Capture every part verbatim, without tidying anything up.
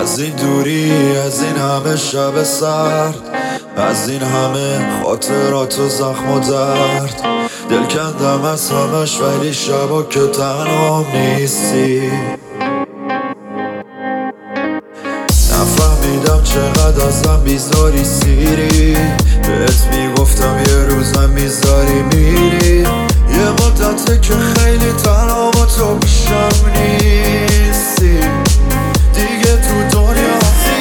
از این دوری، از این همه شب سرد، از این همه خاطرات و زخم و درد. دل کندم از همش ولی شبا که تنهام نیستی. نفهمیدم چقدر ازم بیزاری سیری، بهت میگفتم یه روزم میذاری میری. یه مدته که خیلی تنها با تو پیشم نیستی دیگه تو دنیا.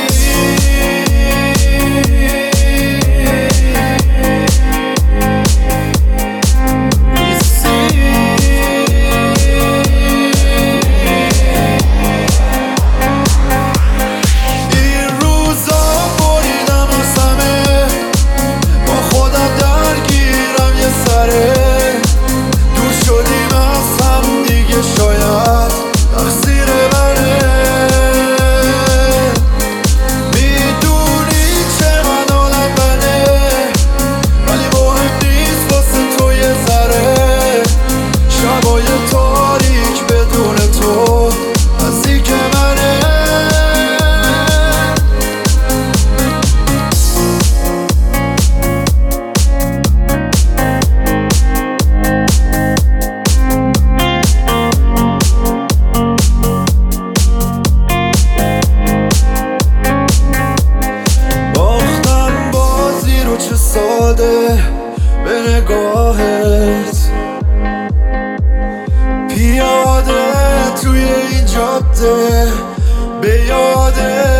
به نگاهت پیاده توی این جاده به یاده